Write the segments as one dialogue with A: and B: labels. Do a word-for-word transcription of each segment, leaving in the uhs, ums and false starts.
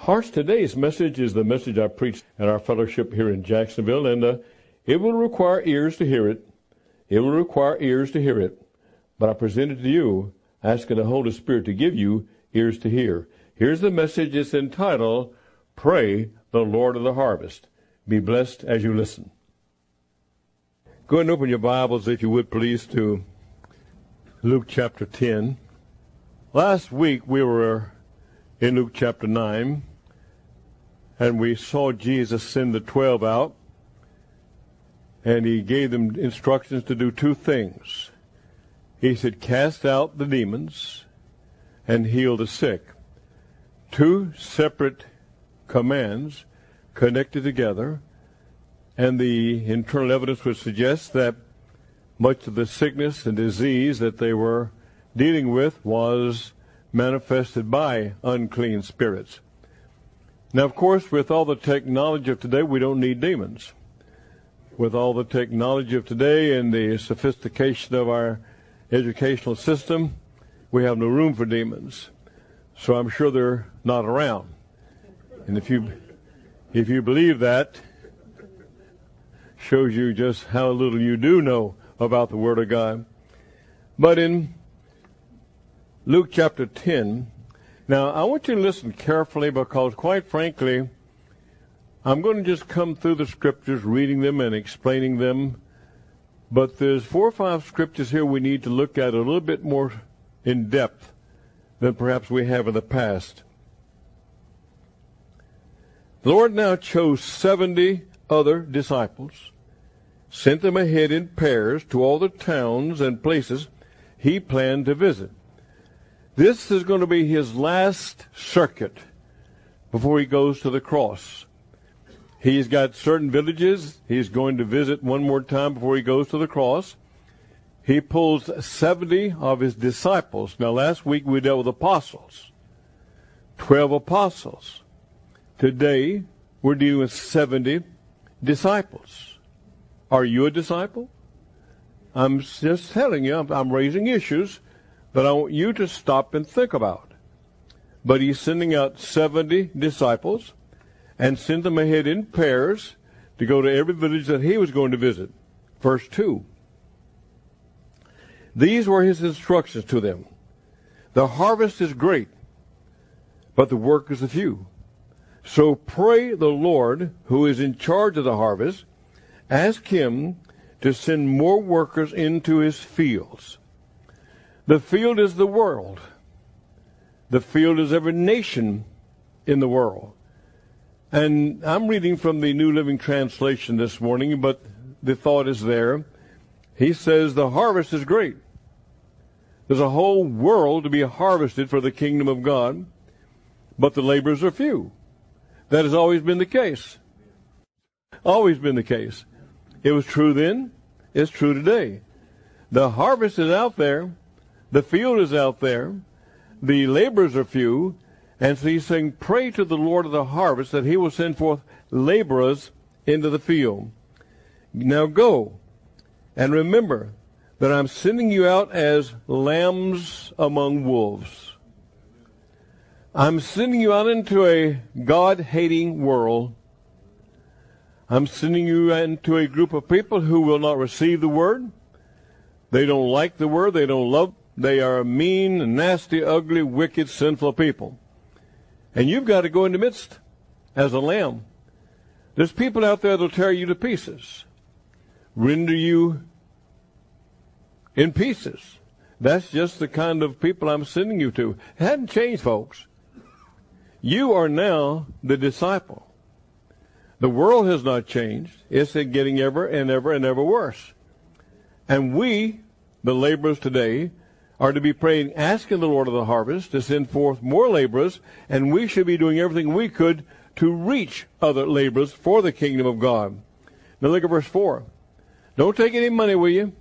A: Harsh, today's message is the message I preached at our fellowship here in Jacksonville, and uh, it will require ears to hear it. It will require ears to hear it. But I present it to you, asking the Holy Spirit to give you ears to hear. Here's the message. It's entitled, Pray the Lord of the Harvest. Be blessed as you listen. Go ahead and open your Bibles, if you would, please, to Luke chapter ten. Last week we were in Luke chapter nine, and we saw Jesus send the twelve out, and he gave them instructions to do two things. He said, cast out the demons and heal the sick. Two separate commands connected together, and the internal evidence would suggest that much of the sickness and disease that they were dealing with was manifested by unclean spirits. Now, of course, with all the technology of today, we don't need demons. With all the technology of today and the sophistication of our educational system, we have no room for demons. So I'm sure they're not around. And if you if you believe that, shows you just how little you do know about the Word of God. But in Luke chapter ten, now I want you to listen carefully, because quite frankly, I'm going to just come through the scriptures, reading them and explaining them. But there's four or five scriptures here we need to look at a little bit more in depth than perhaps we have in the past. The Lord now chose seventy other disciples, sent them ahead in pairs to all the towns and places he planned to visit. This is going to be his last circuit before he goes to the cross. He's got certain villages he's going to visit one more time before he goes to the cross. He pulls seventy of his disciples. Now, last week we dealt with apostles. Twelve apostles. Today, we're dealing with seventy disciples. Are you a disciple? I'm just telling you, I'm, I'm raising issues that I want you to stop and think about. But he's sending out seventy disciples and sent them ahead in pairs to go to every village that he was going to visit. Verse two. These were his instructions to them. The harvest is great, but the workers are few. So pray the Lord, who is in charge of the harvest, ask him to send more workers into his fields. The field is the world. The field is every nation in the world. And I'm reading from the New Living Translation this morning, but the thought is there. He says the harvest is great. There's a whole world to be harvested for the kingdom of God, but the laborers are few. That has always been the case. Always been the case. It was true then. It's true today. The harvest is out there. The field is out there. The laborers are few. And so he's saying, pray to the Lord of the harvest that he will send forth laborers into the field. Now go and remember that I'm sending you out as lambs among wolves. I'm sending you out into a God-hating world. I'm sending you into a group of people who will not receive the word. They don't like the word. They don't love. They are mean, nasty, ugly, wicked, sinful people. And you've got to go in the midst as a lamb. There's people out there that will tear you to pieces, render you in pieces. That's just the kind of people I'm sending you to. It hadn't changed, folks. You are now the disciple. The world has not changed. It's getting ever and ever and ever worse. And we, the laborers today, are to be praying, asking the Lord of the harvest to send forth more laborers, and we should be doing everything we could to reach other laborers for the kingdom of God. Now look at verse four. Don't take any money with you,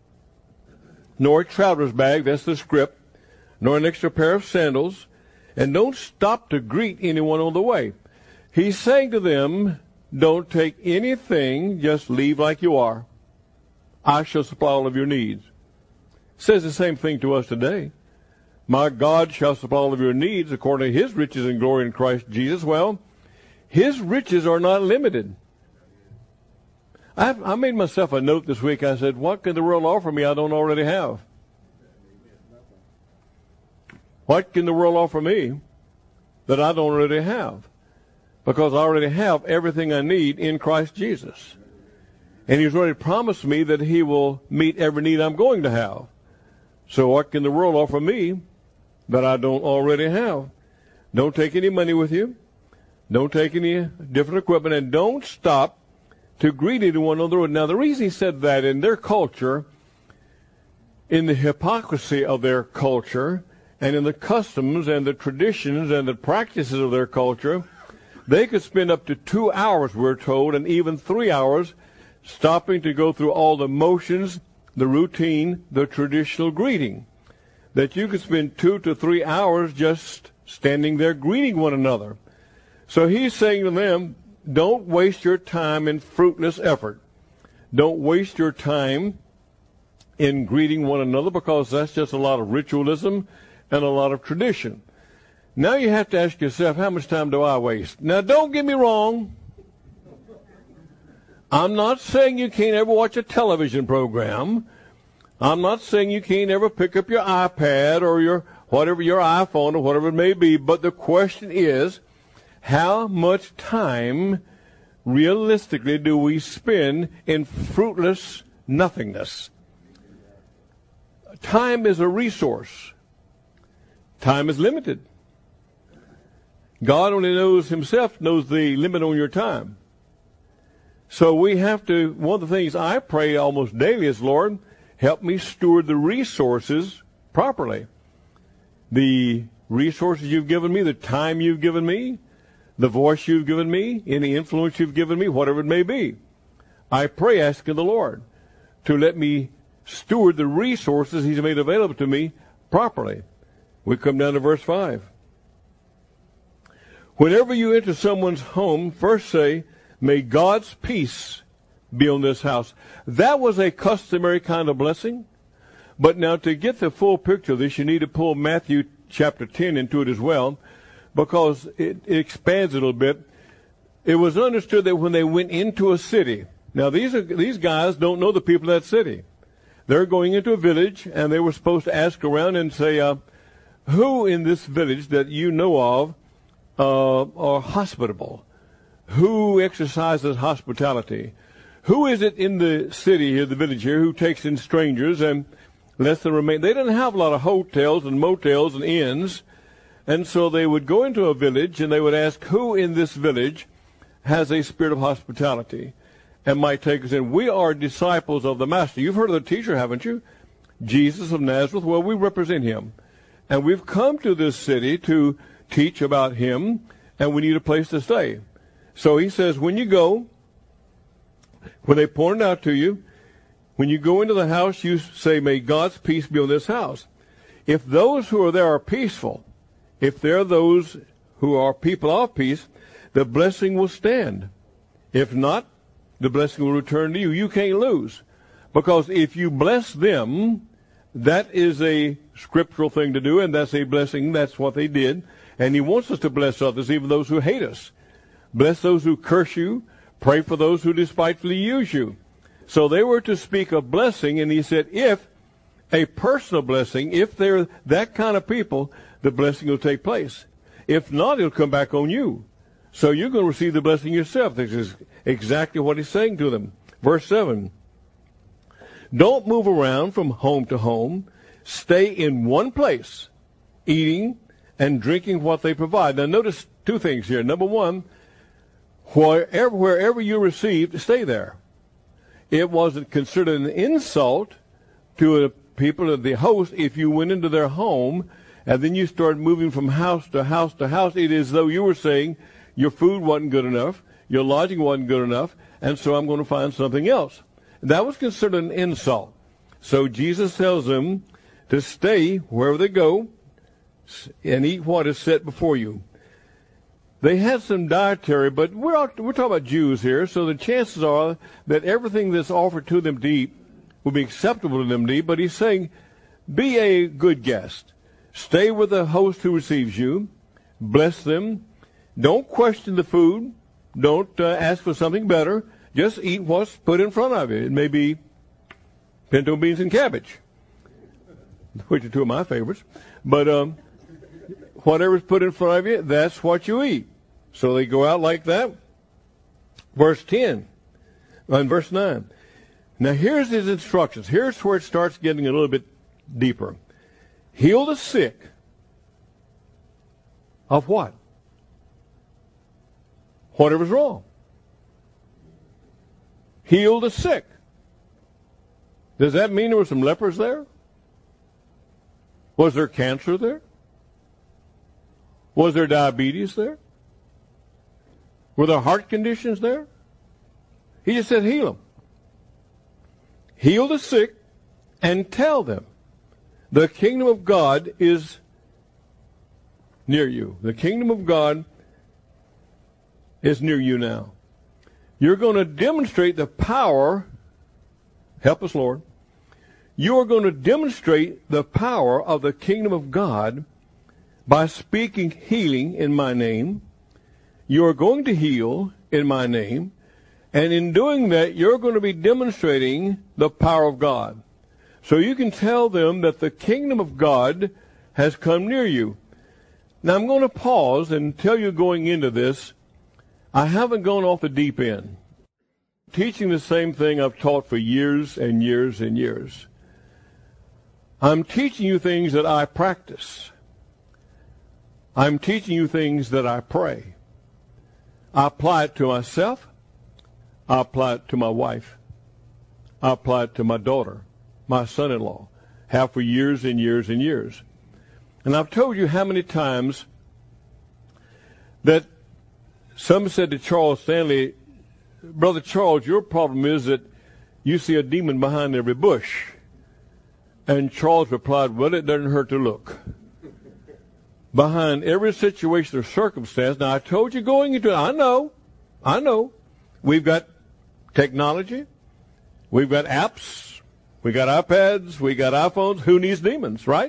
A: nor a traveler's bag, that's the script, nor an extra pair of sandals, and don't stop to greet anyone on the way. He's saying to them, don't take anything, just leave like you are. I shall supply all of your needs. Says the same thing to us today. My God shall supply all of your needs according to his riches and glory in Christ Jesus. Well, his riches are not limited. I, I made myself a note this week. I said, what can the world offer me I don't already have? What can the world offer me that I don't already have? Because I already have everything I need in Christ Jesus. And he's already promised me that he will meet every need I'm going to have. So what can the world offer me that I don't already have? Don't take any money with you. Don't take any different equipment. And don't stop to greet anyone on the road. Now, the reason he said that, in their culture, in the hypocrisy of their culture, and in the customs and the traditions and the practices of their culture, they could spend up to two hours, we're told, and even three hours, stopping to go through all the motions, the routine, the traditional greeting. That you could spend two to three hours just standing there greeting one another. So he's saying to them, don't waste your time in fruitless effort. Don't waste your time in greeting one another, because that's just a lot of ritualism and a lot of tradition. Now you have to ask yourself, how much time do I waste? Now, don't get me wrong. I'm not saying you can't ever watch a television program. I'm not saying you can't ever pick up your iPad or your whatever, your iPhone or whatever it may be. But the question is, how much time realistically do we spend in fruitless nothingness? Time is a resource. Time is limited. God only knows himself, knows the limit on your time. So we have to, one of the things I pray almost daily is, Lord, help me steward the resources properly. The resources you've given me, the time you've given me, the voice you've given me, any influence you've given me, whatever it may be. I pray, asking the Lord to let me steward the resources he's made available to me properly. We come down to verse five. Whenever you enter someone's home, first say, may God's peace be on this house. That was a customary kind of blessing. But now, to get the full picture of this, you need to pull Matthew chapter ten into it as well, because it, it expands a little bit. It was understood that when they went into a city, now these are, these guys don't know the people of that city. They're going into a village, and they were supposed to ask around and say, uh, who in this village that you know of uh, are hospitable? Who exercises hospitality? Who is it in the city here, the village here, who takes in strangers and lets them remain? They didn't have a lot of hotels and motels and inns. And so they would go into a village and they would ask, who in this village has a spirit of hospitality and might take us in? We are disciples of the Master. You've heard of the teacher, haven't you? Jesus of Nazareth. Well, we represent him. And we've come to this city to teach about him, and we need a place to stay. So he says, when you go, when they point it out to you, when you go into the house, you say, may God's peace be on this house. If those who are there are peaceful, if they're those who are people of peace, the blessing will stand. If not, the blessing will return to you. You can't lose. Because if you bless them, that is a scriptural thing to do, and that's a blessing. That's what they did. And he wants us to bless others, even those who hate us. Bless those who curse you. Pray for those who despitefully use you. So they were to speak of blessing, and he said, if a personal blessing, if they're that kind of people, the blessing will take place. If not, it'll come back on you. So you're going to receive the blessing yourself. This is exactly what he's saying to them. Verse seven. Don't move around from home to home. Stay in one place, eating and drinking what they provide. Now notice two things here. Number one, wherever, wherever you received, stay there. It wasn't considered an insult to a people of the host if you went into their home and then you started moving from house to house to house. It is as though you were saying your food wasn't good enough, your lodging wasn't good enough, and so I'm going to find something else. That was considered an insult. So Jesus tells them to stay wherever they go and eat what is set before you. They had some dietary, but we're, we're talking about Jews here, so the chances are that everything that's offered to them to eat will be acceptable to them to eat. But he's saying, be a good guest. Stay with the host who receives you. Bless them. Don't question the food. Don't uh, ask for something better. Just eat what's put in front of you. It may be pinto beans and cabbage, which are two of my favorites. But um, whatever's put in front of you, that's what you eat. So they go out like that. Verse ten and verse nine. Now here's his instructions. Here's where it starts getting a little bit deeper. Heal the sick. Of what? Whatever's wrong. Heal the sick. Does that mean there were some lepers there? Was there cancer there? Was there diabetes there? Were there heart conditions there? He just said heal them. Heal the sick and tell them the kingdom of God is near you. The kingdom of God is near you now. You're going to demonstrate the power, help us, Lord. You are going to demonstrate the power of the kingdom of God by speaking healing in my name. You are going to heal in my name. And in doing that, you're going to be demonstrating the power of God. So you can tell them that the kingdom of God has come near you. Now I'm going to pause and tell you going into this, I haven't gone off the deep end. Teaching the same thing I've taught for years and years and years. I'm teaching you things that I practice. I'm teaching you things that I pray. I apply it to myself. I apply it to my wife. I apply it to my daughter, my son-in-law. Have for years and years and years. And I've told you how many times that some said to Charles Stanley, Brother Charles, your problem is that you see a demon behind every bush. And Charles replied, well, it doesn't hurt to look. Behind every situation or circumstance. Now, I told you going into it, I know, I know. We've got technology. We've got apps. We got iPads. We got iPhones. Who needs demons, right?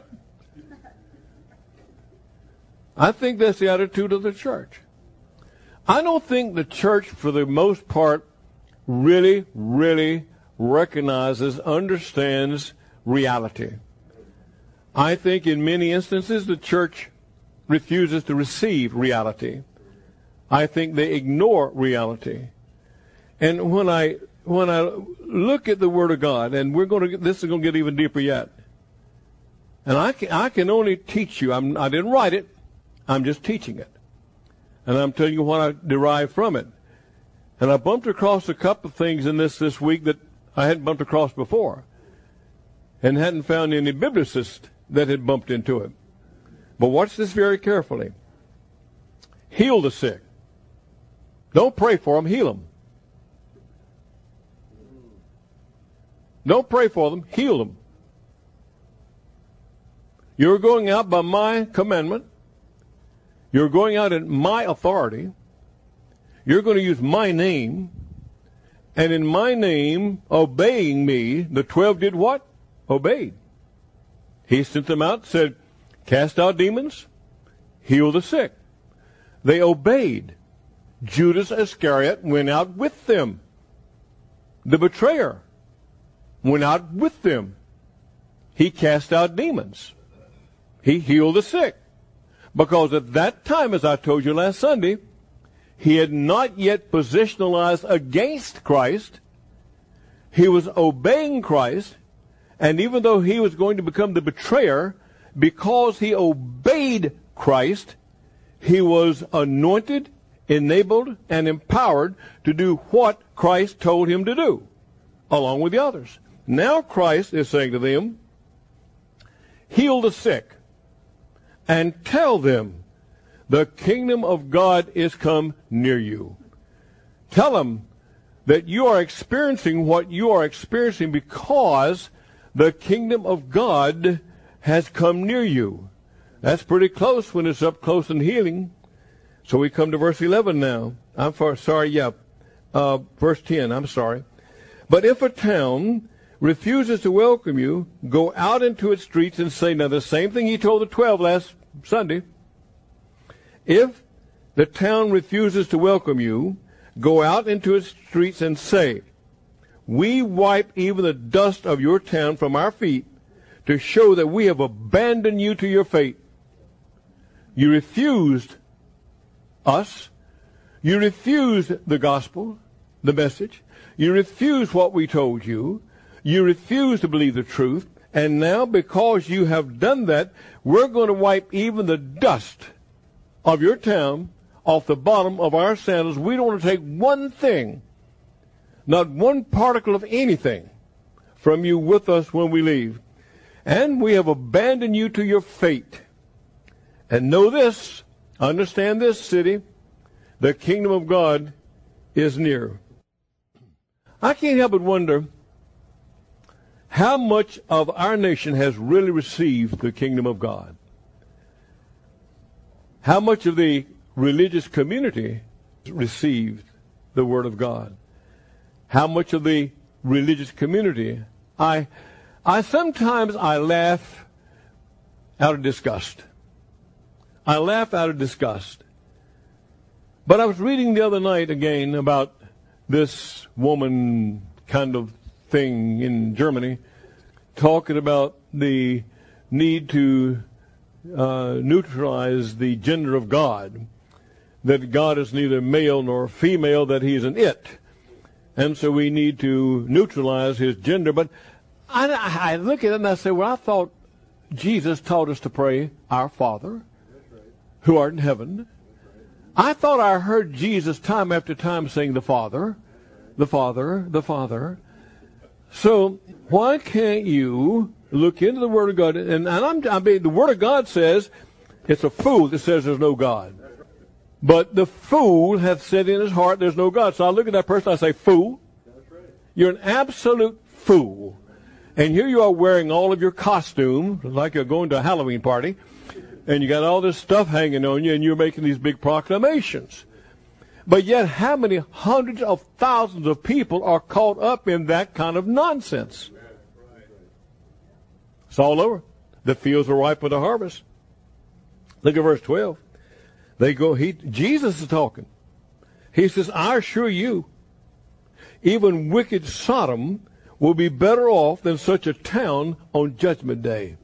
A: I think that's the attitude of the church. I don't think the church, for the most part, really, really recognizes, understands reality. I think in many instances the church refuses to receive reality. I think they ignore reality. And when I when I look at the Word of God, and we're going to get, this is going to get even deeper yet. And I can, I can only teach you. I'm, I didn't write it. I'm just teaching it. And I'm telling you what I derive from it. And I bumped across a couple of things in this this week that I hadn't bumped across before. And hadn't found any biblicists that had bumped into it. But watch this very carefully. Heal the sick. Don't pray for them, heal them. Don't pray for them, heal them. You're going out by my commandment. You're going out in my authority. You're going to use my name. And in my name, obeying me, the twelve did what? Obeyed. He sent them out, said, cast out demons, heal the sick. They obeyed. Judas Iscariot went out with them. The betrayer went out with them. He cast out demons. He healed the sick. Because at that time, as I told you last Sunday, he had not yet positionalized against Christ. He was obeying Christ. And even though he was going to become the betrayer, because he obeyed Christ, he was anointed, enabled, and empowered to do what Christ told him to do, along with the others. Now Christ is saying to them, heal the sick, and tell them, the kingdom of God is come near you. Tell them that you are experiencing what you are experiencing because the kingdom of God has come near you. That's pretty close when it's up close and healing. So we come to verse eleven now. I'm for, sorry, yeah, uh, verse ten, I'm sorry. But if a town refuses to welcome you, go out into its streets and say, now the same thing he told the twelve last Sunday. If the town refuses to welcome you, go out into its streets and say, we wipe even the dust of your town from our feet to show that we have abandoned you to your fate. You refused us. You refused the gospel, the message. You refused what we told you. You refused to believe the truth. And now, because you have done that, we're going to wipe even the dust of your town off the bottom of our sandals. We don't want to take one thing, not one particle of anything, from you with us when we leave. And we have abandoned you to your fate. And know this, understand this, city, the kingdom of God is near. I can't help but wonder how much of our nation has really received the kingdom of God. How much of the religious community received the word of God. How much of the religious community, I, I sometimes I laugh out of disgust. I laugh out of disgust. But I was reading the other night again about this woman kind of thing in Germany, talking about the need to uh, neutralize the gender of God, that God is neither male nor female, that he's an it. And so we need to neutralize his gender. But I, I look at it and I say, well, I thought Jesus taught us to pray, our Father, who art in heaven. I thought I heard Jesus time after time saying the Father, the Father, the Father. So why can't you look into the Word of God? And, and I'm, I mean, the Word of God says it's a fool that says there's no God. But the fool hath said in his heart there's no God. So I look at that person, I say, fool. You're an absolute fool. And here you are wearing all of your costume, like you're going to a Halloween party, and you got all this stuff hanging on you, and you're making these big proclamations. But yet, how many hundreds of thousands of people are caught up in that kind of nonsense? It's all over. The fields are ripe for the harvest. Look at verse twelve. They go, he, Jesus is talking. He says, I assure you, even wicked Sodom will be better off than such a town on Judgment Day.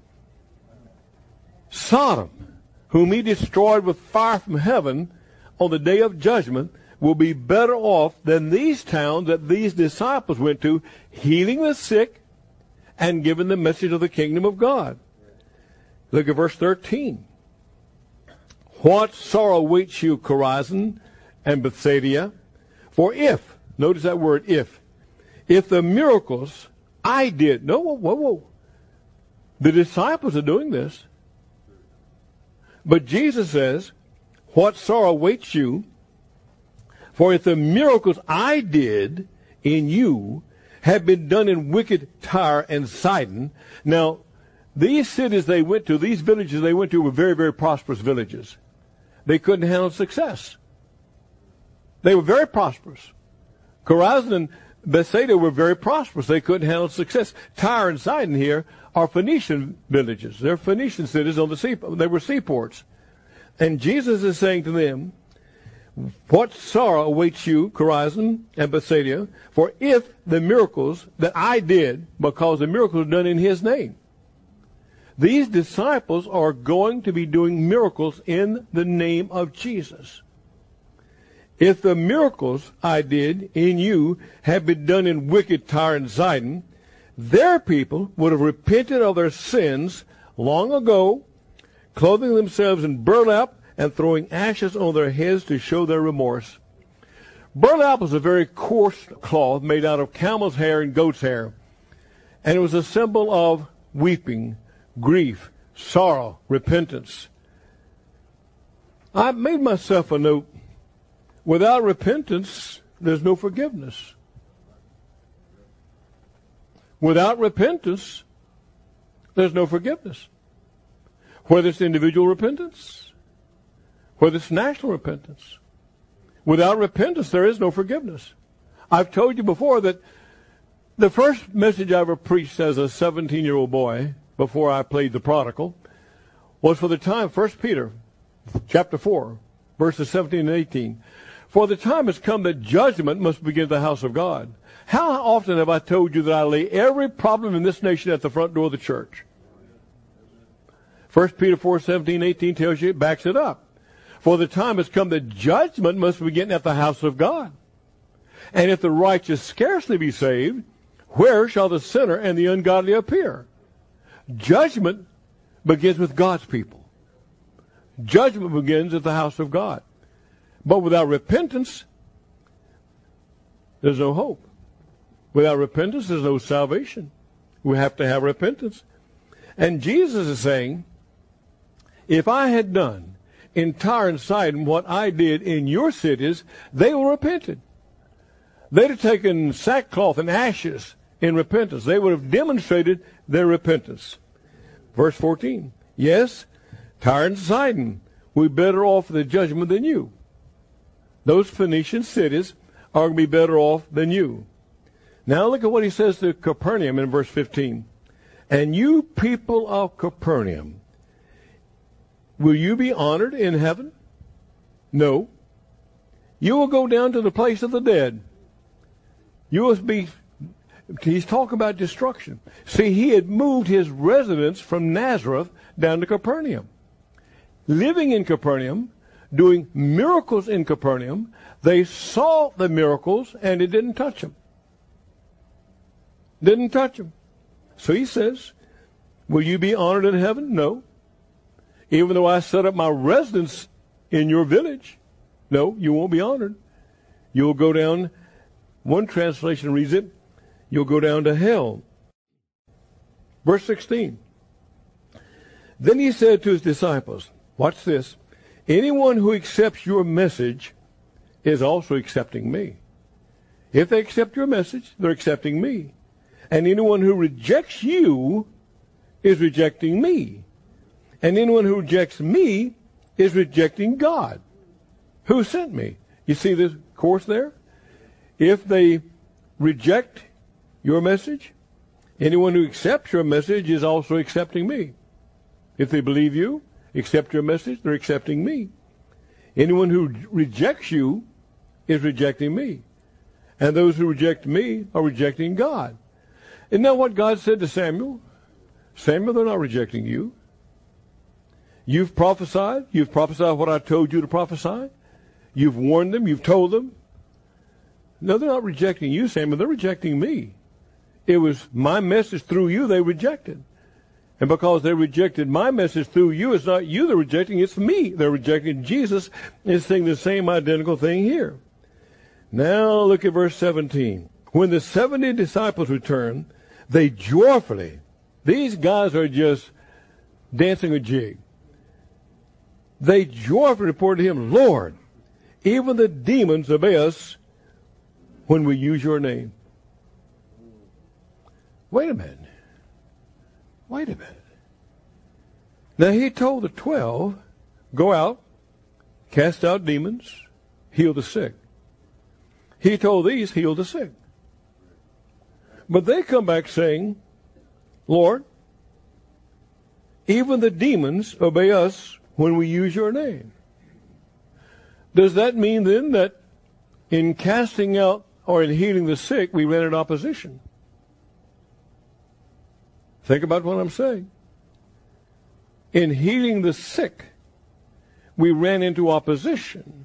A: Sodom, whom he destroyed with fire from heaven on the day of judgment, will be better off than these towns that these disciples went to, healing the sick and giving the message of the kingdom of God. Look at verse thirteen. What sorrow awaits you, Chorazin and Bethsaida? For if, notice that word if, if the miracles I did, no, whoa, whoa, whoa. The disciples are doing this. But Jesus says, what sorrow awaits you? For if the miracles I did in you had been done in wicked Tyre and Sidon. Now, these cities they went to, these villages they went to were very, very prosperous villages. They couldn't handle success. They were very prosperous. Chorazin and Bethsaida were very prosperous. They couldn't handle success. Tyre and Sidon here are Phoenician villages. They're Phoenician cities on the sea. They were seaports. And Jesus is saying to them, what sorrow awaits you, Chorazin and Bethsaida, for if the miracles that I did, because the miracles were done in his name. These disciples are going to be doing miracles in the name of Jesus. If the miracles I did in you had been done in wicked Tyre and Sidon, their people would have repented of their sins long ago, clothing themselves in burlap and throwing ashes on their heads to show their remorse. Burlap was a very coarse cloth made out of camel's hair and goat's hair, and it was a symbol of weeping, grief, sorrow, repentance. I made myself a note. Without repentance, there's no forgiveness. Without repentance, there's no forgiveness. Whether it's individual repentance, whether it's national repentance. Without repentance, there is no forgiveness. I've told you before that The first message I ever preached as a seventeen-year-old boy, before I played the prodigal, was for the time, First Peter chapter four, verses seventeen and eighteen. For the time has come that judgment must begin at the house of God. How often have I told you that I lay every problem in this nation at the front door of the church? First Peter four, seventeen, eighteen tells you, it backs it up. For the time has come that judgment must begin at the house of God. And if the righteous scarcely be saved, where shall the sinner and the ungodly appear? Judgment begins with God's people. Judgment begins at the house of God. But without repentance, there's no hope. Without repentance, there's no salvation. We have to have repentance. And Jesus is saying, if I had done in Tyre and Sidon what I did in your cities, they would have repented. They'd have taken sackcloth and ashes in repentance. They would have demonstrated their repentance. Verse fourteen, yes, Tyre and Sidon will be better off for the judgment than you. Those Phoenician cities are going to be better off than you. Now look at what he says to Capernaum in verse fifteen. And you people of Capernaum, will you be honored in heaven? No. You will go down to the place of the dead. You will be, he's talking about destruction. See, he had moved his residence from Nazareth down to Capernaum. Living in Capernaum, doing miracles in Capernaum, they saw the miracles and it didn't touch them. Didn't touch them. So he says, will you be honored in heaven? No. Even though I set up my residence in your village, no, you won't be honored. You'll go down, one translation reads it, you'll go down to hell. Verse sixteen. Then he said to his disciples, watch this, anyone who accepts your message is also accepting me. If they accept your message, they're accepting me. And anyone who rejects you is rejecting me. And anyone who rejects me is rejecting God, who sent me. You see this course there? If they reject your message, anyone who accepts your message is also accepting me. If they believe you, accept your message, they're accepting me. Anyone who rejects you is rejecting me. And those who reject me are rejecting God. Isn't that what God said to Samuel? Samuel, they're not rejecting you. You've prophesied. You've prophesied what I told you to prophesy. You've warned them. You've told them. No, they're not rejecting you, Samuel. They're rejecting me. It was my message through you they rejected. And because they rejected my message through you, it's not you they're rejecting, it's me they're rejecting. Jesus is saying the same identical thing here. Now look at verse seventeen. When the seventy disciples returned, they joyfully, these guys are just dancing a jig. They joyfully reported to him, Lord, even the demons obey us when we use your name. Wait a minute. Wait a minute. Now he told the twelve, go out, cast out demons, heal the sick. He told these, heal the sick. But they come back saying, Lord, even the demons obey us when we use your name. Does that mean then that in casting out or in healing the sick, we ran into opposition? Think about what I'm saying. In healing the sick, we ran into opposition.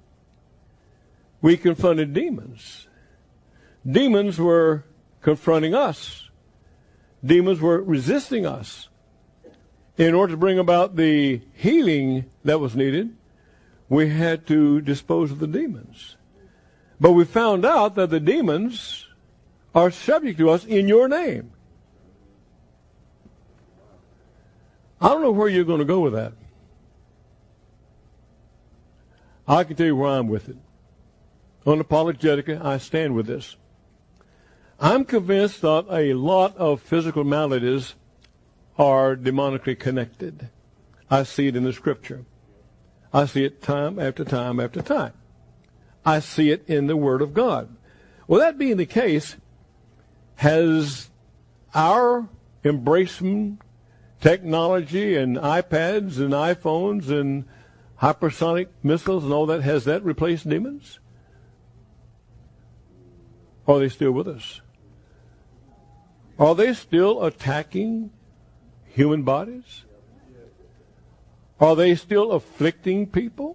A: We confronted demons. Demons were confronting us. Demons were resisting us. In order to bring about the healing that was needed, we had to dispose of the demons. But we found out that the demons are subject to us in your name. I don't know where you're going to go with that. I can tell you where I'm with it. Unapologetically, I stand with this. I'm convinced that a lot of physical maladies are demonically connected. I see it in the Scripture. I see it time after time after time. I see it in the Word of God. Well, that being the case, Has our embracement technology and iPads and iPhones and hypersonic missiles and all that, has that replaced demons? Or are they still with us? Are they still attacking human bodies? Are they still afflicting people?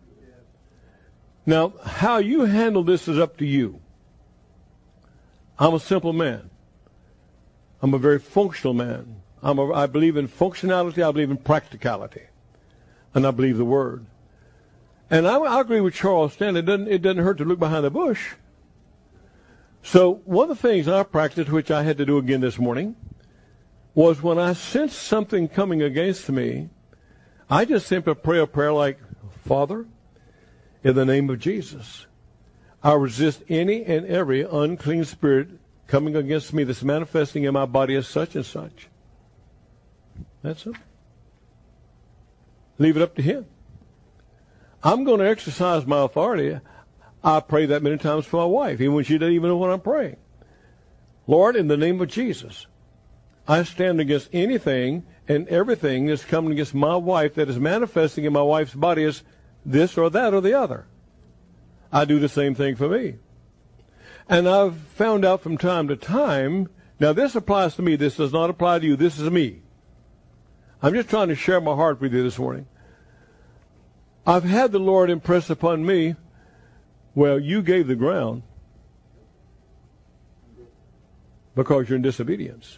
A: Now, how you handle this is up to you. I'm a simple man. I'm a very functional man. I'm a, I believe in functionality. I believe in practicality. And I believe the Word. And I, I agree with Charles Stanley. It doesn't, it doesn't hurt to look behind the bush. So one of the things I practiced, which I had to do again this morning, was when I sensed something coming against me, I just simply pray a prayer like, Father, in the name of Jesus, I resist any and every unclean spirit coming against me that's manifesting in my body as such and such. That's it. Leave it up to Him. I'm going to exercise my authority. I pray that many times for my wife, even when she doesn't even know what I'm praying. Lord, in the name of Jesus, I stand against anything and everything that's coming against my wife that is manifesting in my wife's body as this or that or the other. I do the same thing for me. And I've found out from time to time, now this applies to me, this does not apply to you, this is me. I'm just trying to share my heart with you this morning. I've had the Lord impress upon me, well, you gave the ground because you're in disobedience.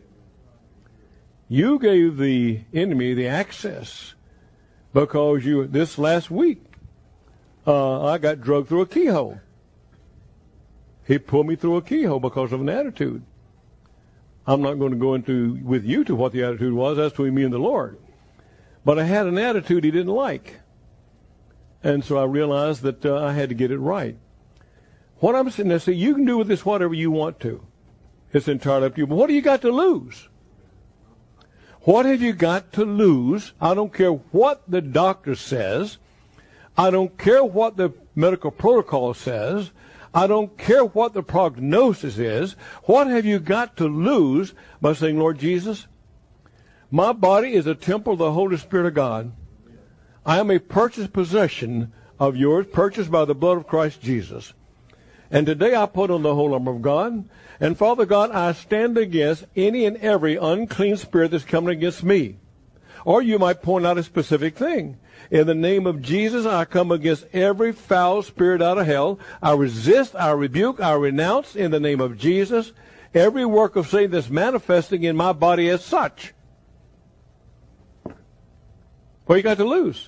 A: You gave the enemy the access because you, this last week, uh, I got drugged through a keyhole. He pulled me through a keyhole because of an attitude. I'm not going to go into with you to what the attitude was. That's between me and the Lord. But I had an attitude He didn't like. And so I realized that uh, I had to get it right. What I'm saying is, you can do with this whatever you want to. It's entirely up to you. But what do you got to lose? What have you got to lose? I don't care what the doctor says. I don't care what the medical protocol says. I don't care what the prognosis is. What have you got to lose by saying, Lord Jesus, my body is a temple of the Holy Spirit of God. I am a purchased possession of yours, purchased by the blood of Christ Jesus. And today I put on the whole armor of God. And Father God, I stand against any and every unclean spirit that's coming against me. Or you might point out a specific thing. In the name of Jesus, I come against every foul spirit out of hell. I resist, I rebuke, I renounce in the name of Jesus every work of Satan that's manifesting in my body as such. What you got to lose?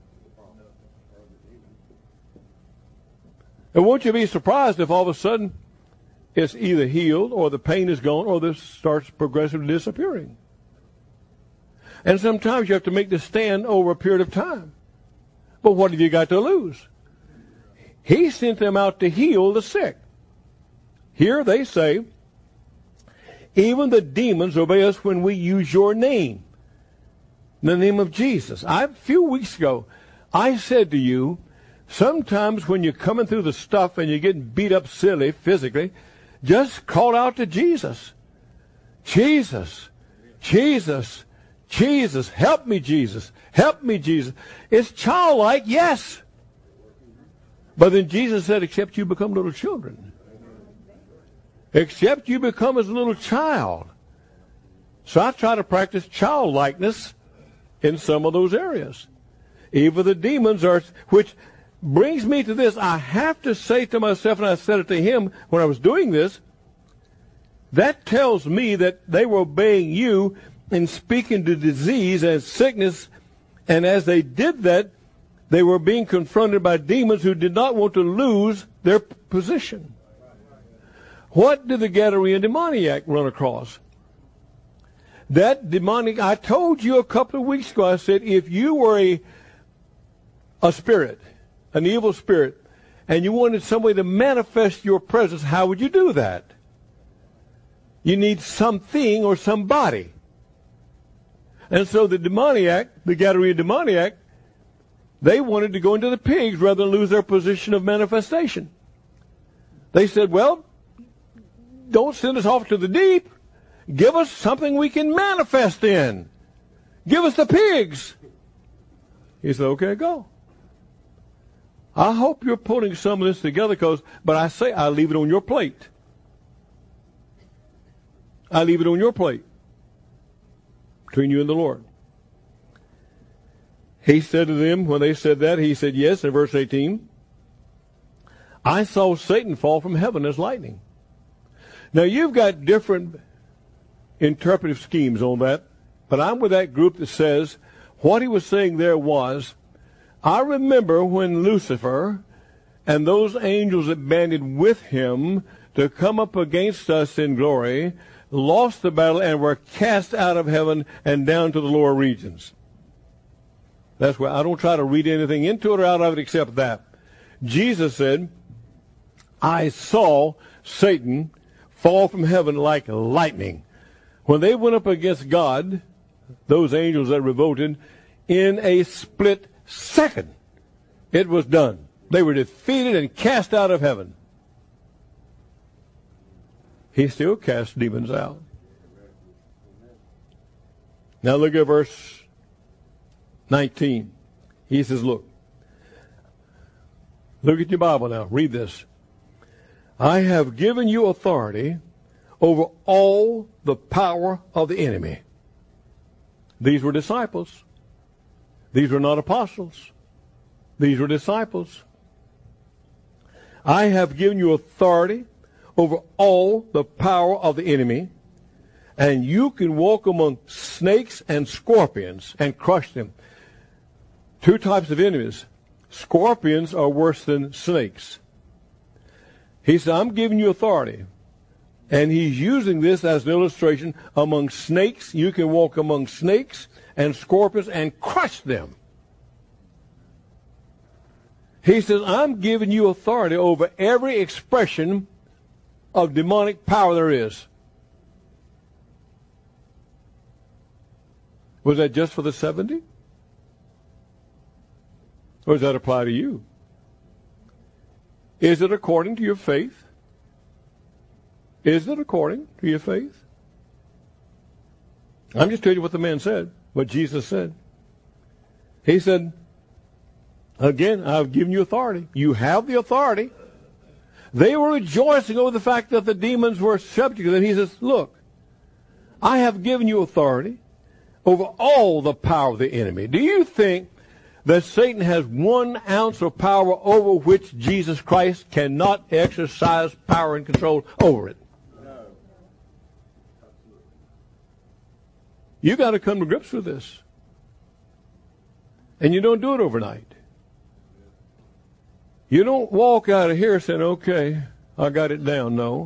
A: And won't you be surprised if all of a sudden it's either healed or the pain is gone or this starts progressively disappearing? And sometimes you have to make the stand over a period of time. But what have you got to lose? He sent them out to heal the sick. Here they say, even the demons obey us when we use your name. In the name of Jesus. I, a few weeks ago, I said to you, sometimes when you're coming through the stuff and you're getting beat up silly physically, just call out to Jesus. Jesus, Jesus, Jesus, help me, Jesus. Help me, Jesus. It's childlike, yes. But then Jesus said, except you become little children. Except you become as a little child. So I try to practice childlikeness in some of those areas. Even the demons are, which brings me to this. I have to say to myself, and I said it to him when I was doing this, that tells me that they were obeying you in speaking to disease and sickness, and as they did that, they were being confronted by demons who did not want to lose their position. What did the Gadarene demoniac run across? That demonic, I told you a couple of weeks ago, I said, if you were a, a spirit, an evil spirit, and you wanted somebody to manifest your presence, how would you do that? You need something or somebody. And so the demoniac, the Gadarene demoniac, they wanted to go into the pigs rather than lose their position of manifestation. They said, well, don't send us off to the deep. Give us something we can manifest in. Give us the pigs. He said, okay, go. I hope you're putting some of this together, because, but I say I leave it on your plate. I leave it on your plate. Between you and the Lord. He said to them, when they said that, he said, yes, in verse eighteen, I saw Satan fall from heaven as lightning. Now, you've got different interpretive schemes on that, but I'm with that group that says what he was saying there was, I remember when Lucifer and those angels that banded with him to come up against us in glory lost the battle and were cast out of heaven and down to the lower regions. That's why I don't try to read anything into it or out of it except that. Jesus said, I saw Satan fall from heaven like lightning. When they went up against God, those angels that revolted, in a split second, it was done. They were defeated and cast out of heaven. He still casts demons out. Now look at verse nineteen. He says, look. Look at your Bible now. Read this. I have given you authority over all the power of the enemy. These were disciples. These were not apostles. These were disciples. I have given you authority over all the power of the enemy, and you can walk among snakes and scorpions and crush them. Two types of enemies. Scorpions are worse than snakes. He said, I'm giving you authority. And he's using this as an illustration. Among snakes, you can walk among snakes and scorpions and crush them. He says, I'm giving you authority over every expression of demonic power there is. Was that just for the seventy? Or does that apply to you? Is it according to your faith? Is it according to your faith? I'm just telling you what the man said, what Jesus said. He said, again, I've given you authority. You have the authority. They were rejoicing over the fact that the demons were subject to them. He says, look, I have given you authority over all the power of the enemy. Do you think that Satan has one ounce of power over which Jesus Christ cannot exercise power and control over it? No. You got to come to grips with this. And you don't do it overnight. You don't walk out of here saying, okay, I got it down. No.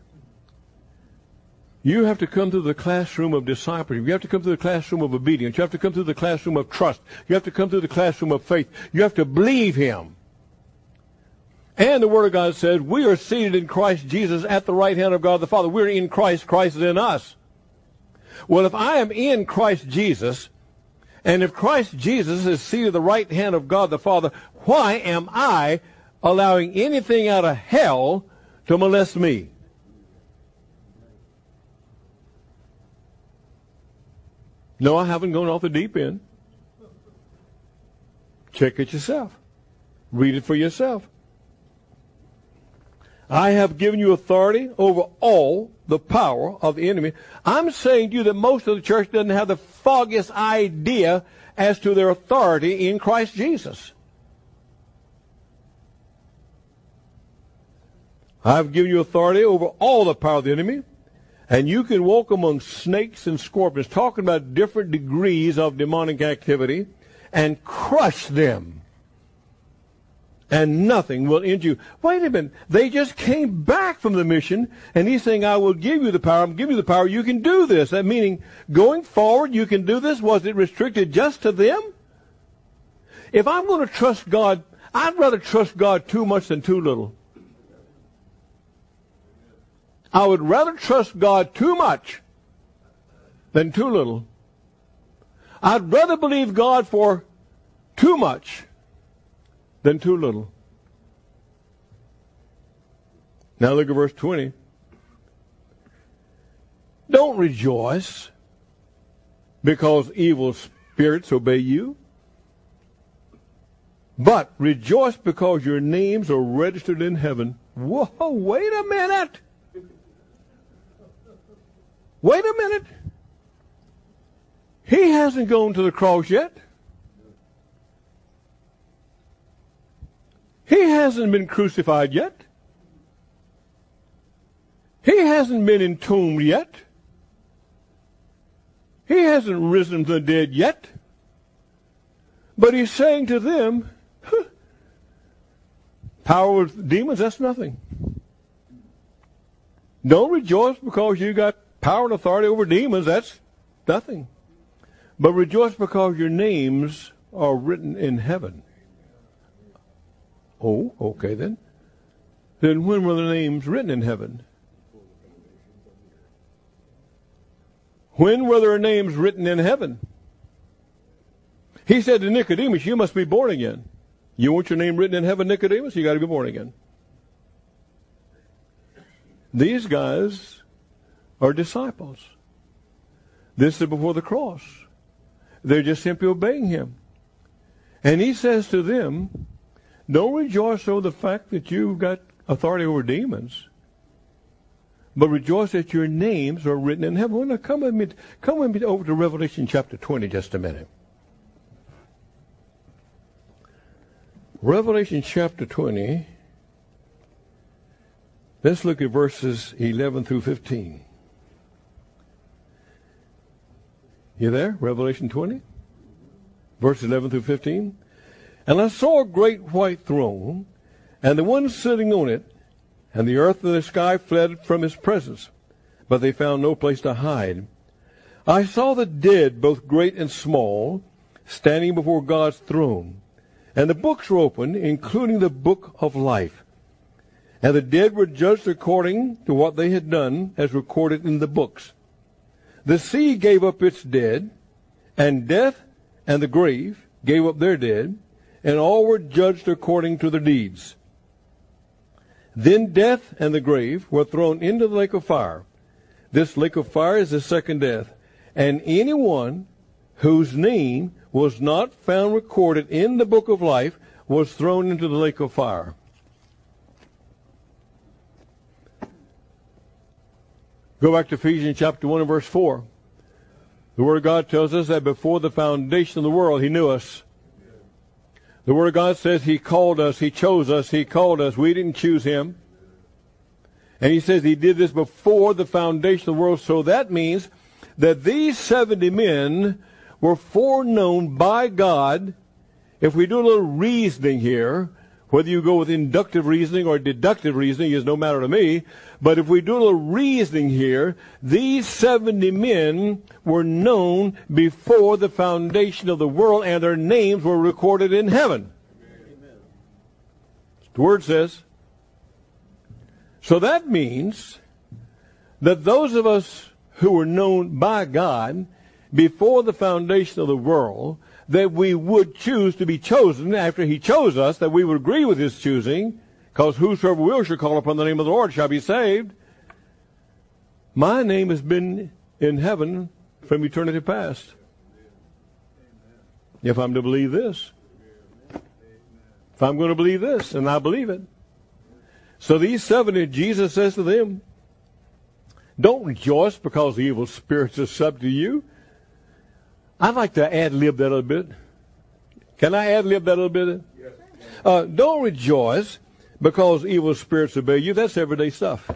A: You have to come through the classroom of discipleship. You have to come through the classroom of obedience. You have to come through the classroom of trust. You have to come through the classroom of faith. You have to believe him. And the Word of God says, we are seated in Christ Jesus at the right hand of God the Father. We're in Christ. Christ is in us. Well, if I am in Christ Jesus, and if Christ Jesus is seated at the right hand of God the Father, why am I allowing anything out of hell to molest me? No, I haven't gone off the deep end. Check it yourself. Read it for yourself. I have given you authority over all the power of the enemy. I'm saying to you that most of the church doesn't have the foggiest idea as to their authority in Christ Jesus. I've given you authority over all the power of the enemy, and you can walk among snakes and scorpions, talking about different degrees of demonic activity, and crush them. And nothing will injure you. Wait a minute. They just came back from the mission, and he's saying, I will give you the power. I'm giving you the power. You can do this. That meaning, going forward, you can do this. Was it restricted just to them? If I'm going to trust God, I'd rather trust God too much than too little. I would rather trust God too much than too little. I'd rather believe God for too much than too little. Now look at verse twenty. Don't rejoice because evil spirits obey you, but rejoice because your names are registered in heaven. Whoa, wait a minute. Wait a minute. He hasn't gone to the cross yet. He hasn't been crucified yet. He hasn't been entombed yet. He hasn't risen from the dead yet. But he's saying to them, huh, power with demons, that's nothing. Don't rejoice because you got power and authority over demons, that's nothing. But rejoice because your names are written in heaven. Oh, okay then. Then when were the names written in heaven? When were their names written in heaven? He said to Nicodemus, you must be born again. You want your name written in heaven, Nicodemus? You got to be born again. These guys are disciples. This is before the cross. They're just simply obeying him. And he says to them, don't rejoice over the fact that you've got authority over demons, but rejoice that your names are written in heaven. Well, now come with me, come with me over to Revelation chapter twenty just a minute. Revelation chapter twenty. Let's look at verses eleven through fifteen. You there? Revelation twenty, verse eleven through fifteen. And I saw a great white throne, and the one sitting on it, and the earth and the sky fled from his presence, but they found no place to hide. I saw the dead, both great and small, standing before God's throne, and the books were opened, including the book of life. And the dead were judged according to what they had done, as recorded in the books. The sea gave up its dead, and death and the grave gave up their dead, and all were judged according to their deeds. Then death and the grave were thrown into the lake of fire. This lake of fire is the second death. And anyone whose name was not found recorded in the book of life was thrown into the lake of fire. Go back to Ephesians chapter one and verse four. The Word of God tells us that before the foundation of the world, He knew us. The Word of God says He called us, He chose us, He called us. We didn't choose Him. And He says He did this before the foundation of the world. So that means that these seventy men were foreknown by God. If we do a little reasoning here, whether you go with inductive reasoning or deductive reasoning is no matter to me. But if we do a little reasoning here, these seventy men were known before the foundation of the world, and their names were recorded in heaven. Amen. The Word says. So that means that those of us who were known by God before the foundation of the world, that we would choose to be chosen after He chose us, that we would agree with His choosing, because whosoever will shall call upon the name of the Lord shall be saved. My name has been in heaven from eternity past. If I'm to believe this. If I'm going to believe this, and I believe it. So these seventy, Jesus says to them, don't rejoice because the evil spirits are subject to you. I'd like to ad-lib that a little bit. Can I ad-lib that a little bit? Yes. Uh, don't rejoice because evil spirits obey you. That's everyday stuff.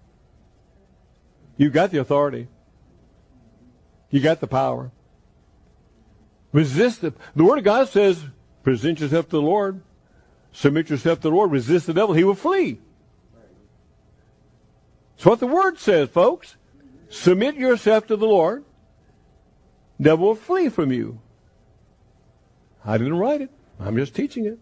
A: You got the authority. You got the power. Resist it. The Word of God says, present yourself to the Lord. Submit yourself to the Lord. Resist the devil. He will flee. That's what the Word says, folks. Submit yourself to the Lord. Devil will flee from you. I didn't write it. I'm just teaching it.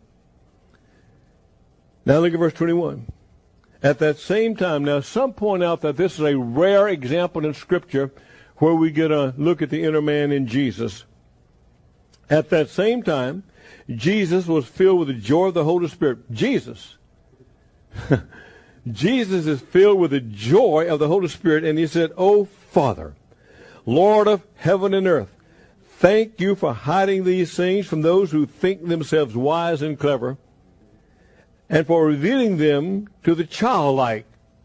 A: Now look at verse twenty-one. At that same time, now some point out that this is a rare example in Scripture where we get a look at the inner man in Jesus. At that same time, Jesus was filled with the joy of the Holy Spirit. Jesus. Jesus is filled with the joy of the Holy Spirit, and He said, "Oh, Father, Lord of heaven and earth, thank you for hiding these things from those who think themselves wise and clever, and for revealing them to the childlike.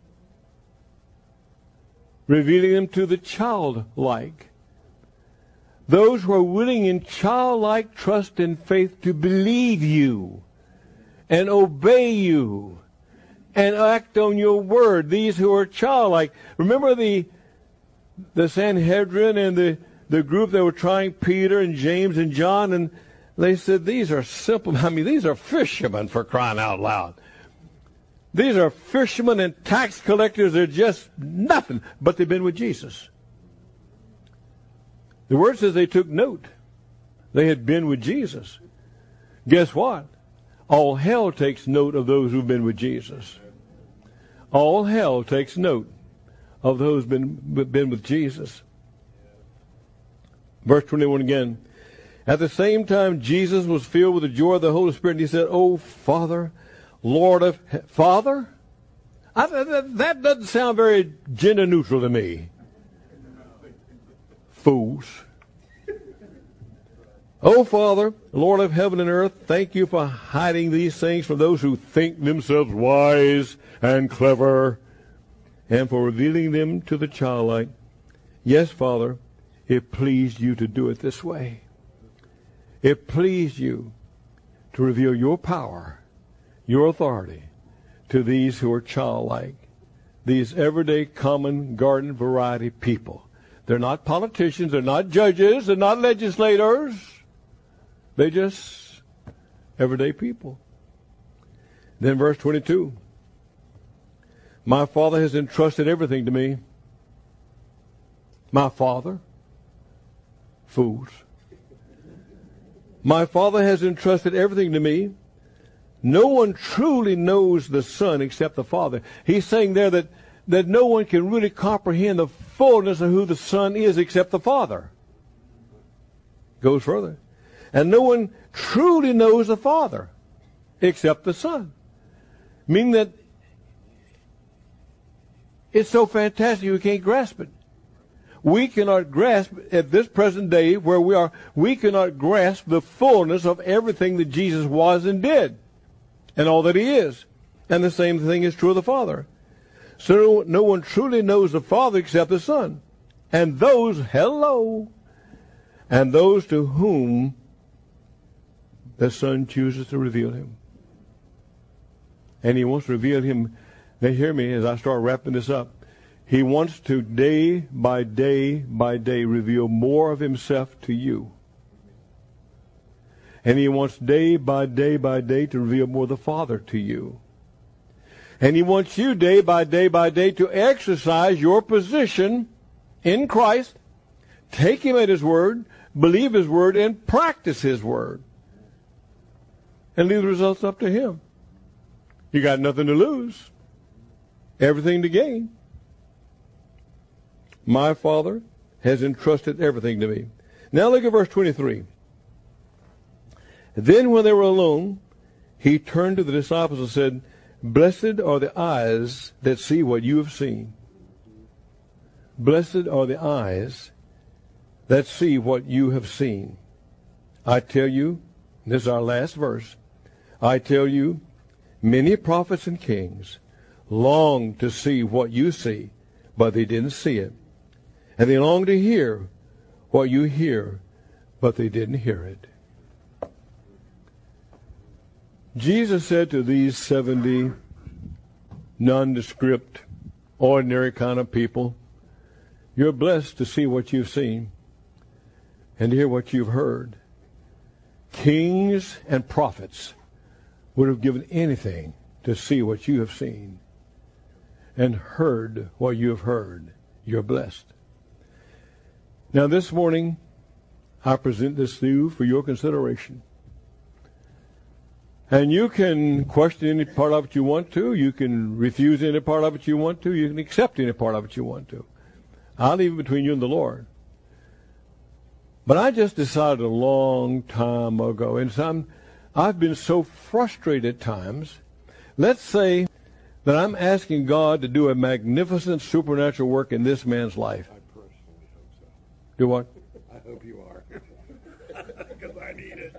A: Revealing them to the childlike. Those who are willing in childlike trust and faith to believe you and obey you and act on your word. These who are childlike. Remember the the Sanhedrin and the, the group that were trying Peter and James and John, and they said, these are simple, I mean, these are fishermen, for crying out loud. These are fishermen and tax collectors. They're just nothing, but they've been with Jesus. The word says they took note. They had been with Jesus. Guess what? All hell takes note of those who've been with Jesus. All hell takes note of those who've been, been with Jesus. Verse twenty-one again. At the same time, Jesus was filled with the joy of the Holy Spirit, and he said, "Oh, Father, Lord of he- Father?" I, that, that doesn't sound very gender neutral to me. Fools. "Oh, Father, Lord of heaven and earth, thank you for hiding these things from those who think themselves wise and clever, and for revealing them to the childlike. Yes, Father, it pleased you to do it this way. It pleased you to reveal your power, your authority, to these who are childlike, these everyday, common, garden variety people. They're not politicians, they're not judges, they're not legislators. They're just everyday people." Then verse twenty-two. "My Father has entrusted everything to me." My Father? Fools. "My Father has entrusted everything to me. No one truly knows the Son except the Father." He's saying there that, that no one can really comprehend the fullness of who the Son is except the Father. Goes further. "And no one truly knows the Father except the Son." Meaning that it's so fantastic you can't grasp it. We cannot grasp at this present day where we are, we cannot grasp the fullness of everything that Jesus was and did and all that he is. And the same thing is true of the Father. So no one truly knows the Father except the Son. And those, hello, and those to whom the Son chooses to reveal him. And he wants to reveal him. Now hear me as I start wrapping this up. He wants to day by day by day reveal more of himself to you. And he wants day by day by day to reveal more of the Father to you. And he wants you day by day by day to exercise your position in Christ, take him at his word, believe his word, and practice his word. And leave the results up to him. You got nothing to lose, everything to gain. My Father has entrusted everything to me. Now look at verse twenty-three. Then when they were alone, he turned to the disciples and said, "Blessed are the eyes that see what you have seen. Blessed are the eyes that see what you have seen. I tell you," this is our last verse, "I tell you, many prophets and kings longed to see what you see, but they didn't see it. And they longed to hear what you hear, but they didn't hear it." Jesus said to these seventy nondescript, ordinary kind of people, "You're blessed to see what you've seen and to hear what you've heard." Kings and prophets would have given anything to see what you have seen and heard what you have heard. You're blessed. Now this morning, I present this to you for your consideration. And you can question any part of it you want to. You can refuse any part of it you want to. You can accept any part of it you want to. I'll leave it between you and the Lord. But I just decided a long time ago, and some, I've been so frustrated at times. Let's say that I'm asking God to do a magnificent supernatural work in this man's life. Do what?
B: I hope you are. Because I need it.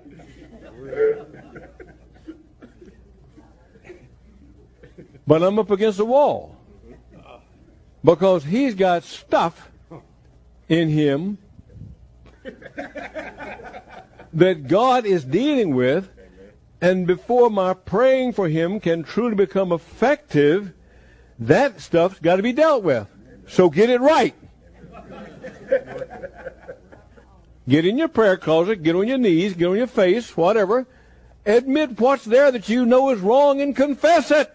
A: But I'm up against the wall. Because he's got stuff in him that God is dealing with. And before my praying for him can truly become effective, that stuff's got to be dealt with. So get it right. Get in your prayer closet, get on your knees, get on your face, whatever. Admit what's there that you know is wrong and confess it.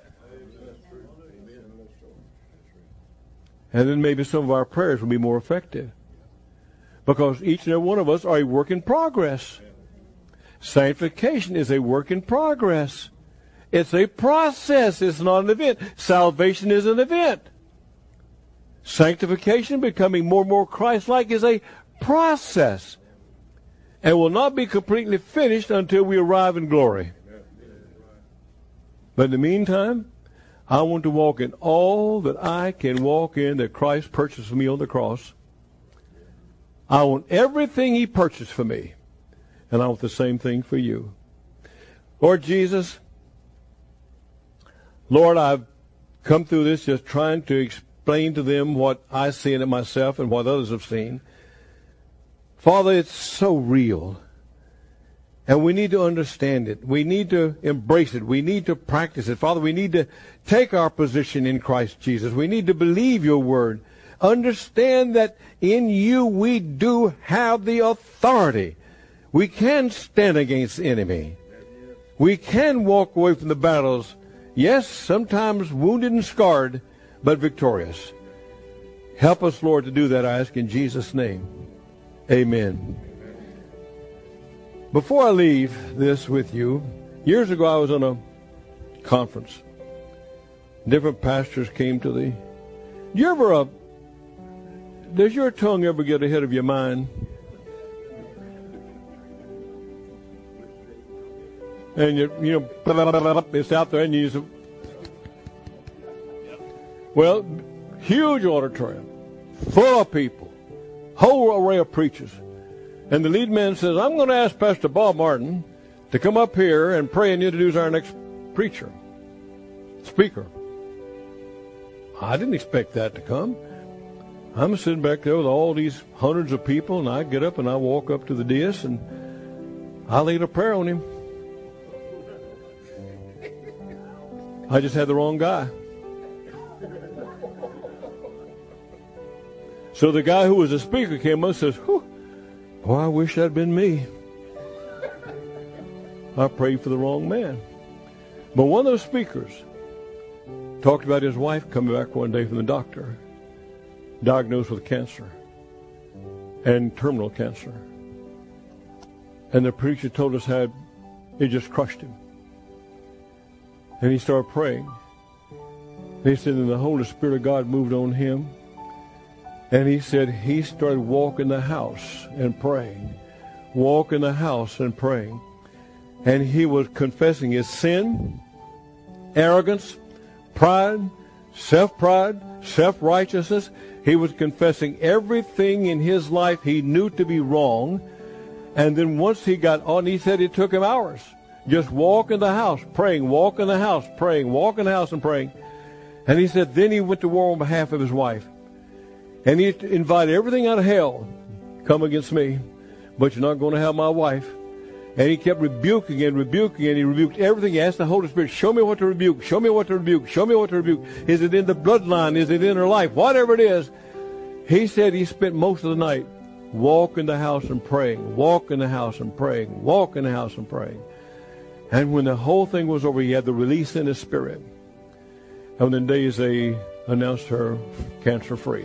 A: And then maybe some of our prayers will be more effective. Because each and every one of us are a work in progress. Sanctification is a work in progress. It's a process. It's not an event. Salvation is an event. Sanctification, becoming more and more Christ-like, is a process. And will not be completely finished until we arrive in glory. But in the meantime, I want to walk in all that I can walk in that Christ purchased for me on the cross. I want everything he purchased for me. And I want the same thing for you. Lord Jesus, Lord, I've come through this just trying to explain to them what I see in it myself and what others have seen. Father, it's so real. And we need to understand it. We need to embrace it. We need to practice it. Father, we need to take our position in Christ Jesus. We need to believe your word. Understand that in you we do have the authority. We can stand against the enemy. We can walk away from the battles. Yes, sometimes wounded and scarred, but victorious. Help us, Lord, to do that, I ask in Jesus' name. Amen. Before I leave this with you, years ago I was on a conference. Different pastors came to the... Do you ever... Uh, does your tongue ever get ahead of your mind? And you, you know, it's out there and you just... Well, huge auditorium, full of people, whole array of preachers. And the lead man says, I'm going to ask Pastor Bob Martin to come up here and pray and introduce our next preacher, speaker. I didn't expect that to come. I'm sitting back there with all these hundreds of people, and I get up and I walk up to the dais and I laid a prayer on him. I just had the wrong guy. So the guy who was the speaker came up and says, whew, boy, I wish that had been me. I prayed for the wrong man. But one of those speakers talked about his wife coming back one day from the doctor, diagnosed with cancer and terminal cancer. And the preacher told us how it just crushed him. And he started praying. And he said, and the Holy Spirit of God moved on him. And he said he started walking the house and praying. Walking the house and praying. And he was confessing his sin, arrogance, pride, self-pride, self-righteousness. He was confessing everything in his life he knew to be wrong. And then once he got on, he said it took him hours. Just walk in the house, praying, walk in the house, praying, walk in the house and praying. And he said then he went to war on behalf of his wife. And he invited everything out of hell, come against me, but you're not going to have my wife. And he kept rebuking and rebuking, and he rebuked everything. He asked the Holy Spirit, show me what to rebuke, show me what to rebuke, show me what to rebuke. Is it in the bloodline? Is it in her life? Whatever it is. He said he spent most of the night walking the house and praying, walking the house and praying, walking the house and praying. And when the whole thing was over, he had the release in his spirit. And within days, they announced her cancer-free.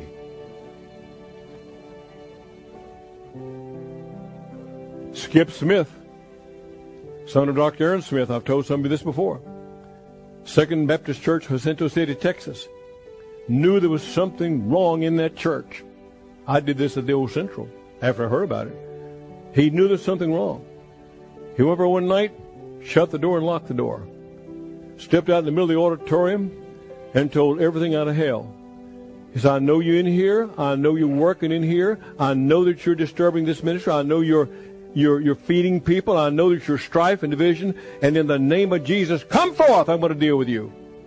A: Skip Smith, son of Doctor Aaron Smith. I've told somebody this before. Second Baptist Church, Jacinto City, Texas. Knew there was something wrong in that church. I did this at the old Central after I heard about it. He knew there was something wrong. He went over one night, shut the door and locked the door. Stepped out in the middle of the auditorium and told everything out of hell. He said, I know you're in here. I know you're working in here. I know that you're disturbing this ministry. I know you're, you're, you're feeding people. I know that you're strife and division. And in the name of Jesus, come forth. I'm going to deal with you.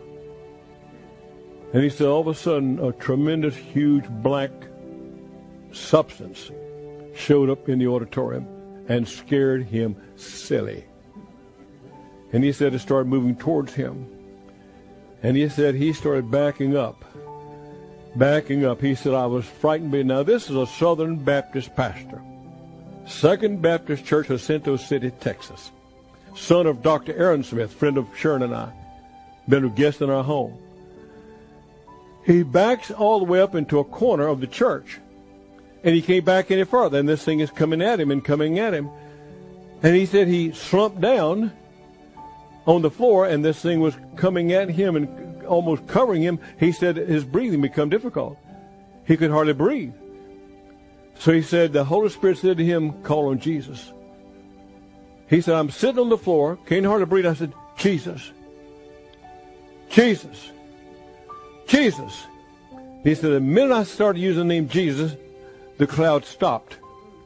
A: And he said, all of a sudden, a tremendous, huge black substance showed up in the auditorium and scared him silly. And he said it started moving towards him. And he said he started backing up. Backing up. He said, I was frightened. Now, this is a Southern Baptist pastor. Second Baptist Church, Jacinto City, Texas. Son of Doctor Aaron Smith, friend of Sharon and I. Been a guest in our home. He backs all the way up into a corner of the church. And he can't back any further. And this thing is coming at him and coming at him. And he said he slumped down on the floor, and this thing was coming at him and almost covering him. He said his breathing became difficult. He could hardly breathe. So he said, the Holy Spirit said to him, call on Jesus. He said, I'm sitting on the floor, can't hardly breathe. I said, Jesus. Jesus. Jesus. He said, the minute I started using the name Jesus, the cloud stopped.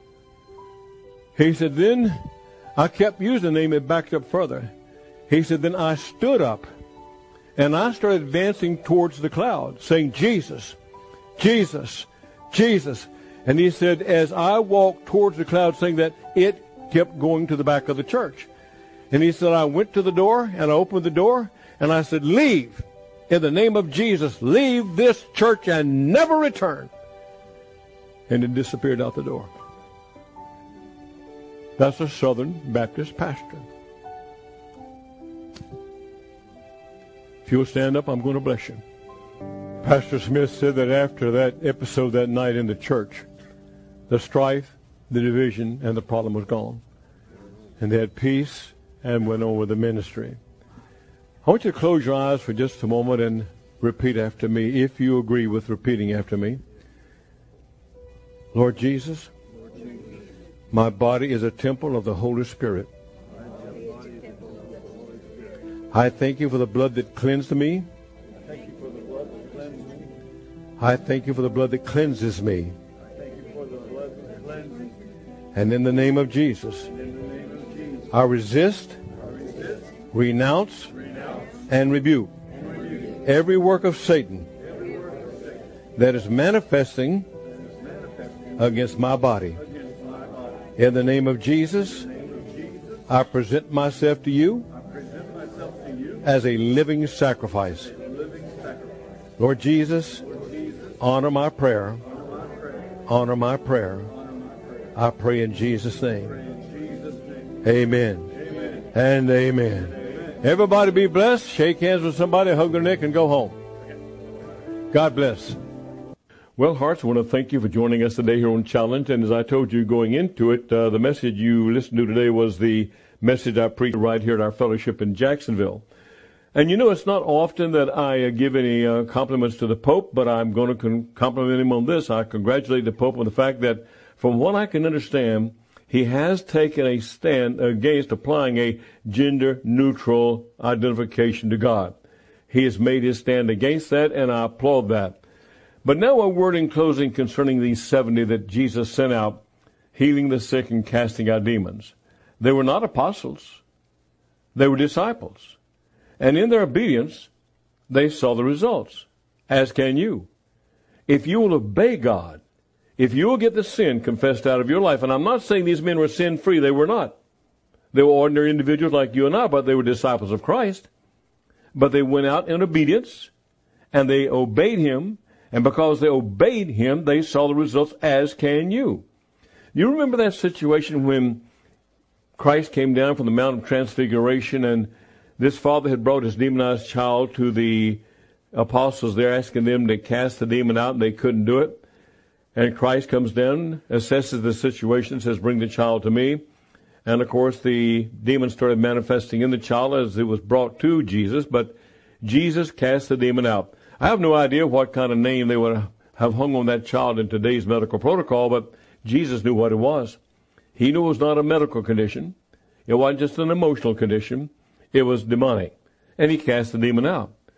A: He said, then I kept using the name, it backed up further. He said, then I stood up and I started advancing towards the cloud, saying, Jesus, Jesus, Jesus. And he said, as I walked towards the cloud saying that, it kept going to the back of the church. And he said, I went to the door and I opened the door and I said, leave in the name of Jesus, leave this church and never return. And it disappeared out the door. That's a Southern Baptist pastor. If you'll stand up, I'm going to bless you. Pastor Smith said that after that episode that night in the church, the strife, the division, and the problem was gone. And they had peace and went on with the ministry. I want you to close your eyes for just a moment and repeat after me, if you agree with repeating after me. Lord Jesus, my body is a temple of the Holy Spirit. I thank you for the blood that cleansed me. I thank you for the blood that cleanses me. And in the name of Jesus, I resist, renounce, and rebuke every work of Satan that is manifesting against my body. In the name of Jesus, I present myself to you as a living sacrifice. Lord Jesus, honor my prayer. Honor my prayer. I pray in Jesus' name. Amen. And amen. Everybody be blessed. Shake hands with somebody, hug their neck, and go home. God bless. Well, Hearts, I want to thank you for joining us today here on Challenge. And as I told you going into it, uh, the message you listened to today was the message I preached right here at our fellowship in Jacksonville. And you know, it's not often that I uh, give any uh, compliments to the Pope, but I'm going to con- compliment him on this. I congratulate the Pope on the fact that, from what I can understand, he has taken a stand against applying a gender-neutral identification to God. He has made his stand against that, and I applaud that. But now a word in closing concerning these seventy that Jesus sent out, healing the sick and casting out demons. They were not apostles. They were disciples. And in their obedience, they saw the results, as can you. If you will obey God, if you will get the sin confessed out of your life, and I'm not saying these men were sin-free, they were not. They were ordinary individuals like you and I, but they were disciples of Christ. But they went out in obedience, and they obeyed him, and because they obeyed him, they saw the results, as can you. You remember that situation when Christ came down from the Mount of Transfiguration, and this father had brought his demonized child to the apostles there, asking them to cast the demon out, and they couldn't do it. And Christ comes down, assesses the situation, says, bring the child to me. And, of course, the demon started manifesting in the child as it was brought to Jesus, but Jesus cast the demon out. I have no idea what kind of name they would have hung on that child in today's medical protocol, but Jesus knew what it was. He knew it was not a medical condition. It wasn't just an emotional condition. It was demonic. And he cast the demon out.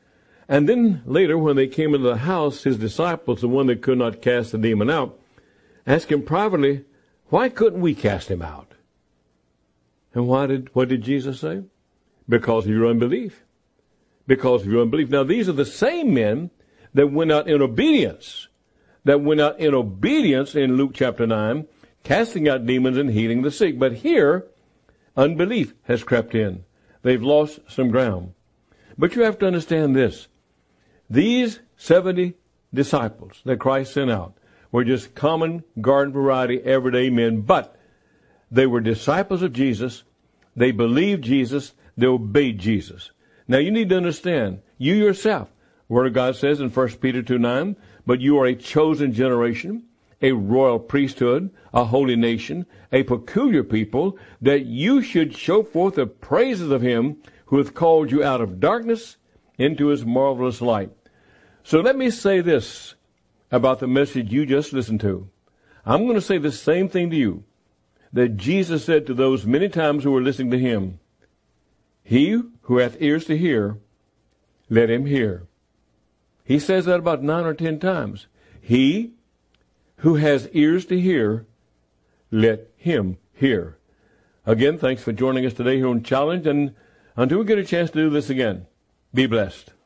A: And then later, when they came into the house, his disciples, the one that could not cast the demon out, asked him privately, why couldn't we cast him out? And why did, what did Jesus say? Because of your unbelief. Because of your unbelief. Now, these are the same men that went out in obedience, that went out in obedience in Luke chapter nine, casting out demons and healing the sick. But here, unbelief has crept in. They've lost some ground. But you have to understand this. These seventy disciples that Christ sent out were just common garden variety everyday men, but they were disciples of Jesus. They believed Jesus. They obeyed Jesus. Now you need to understand, you yourself, the Word of God says in First Peter two nine, but you are a chosen generation, a royal priesthood, a holy nation, a peculiar people, that you should show forth the praises of him who hath called you out of darkness into his marvelous light. So let me say this about the message you just listened to. I'm going to say the same thing to you that Jesus said to those many times who were listening to him. He who hath ears to hear, let him hear. He says that about nine or ten times. He who has ears to hear, let him hear. Again, thanks for joining us today here on Challenge, and until we get a chance to do this again, be blessed.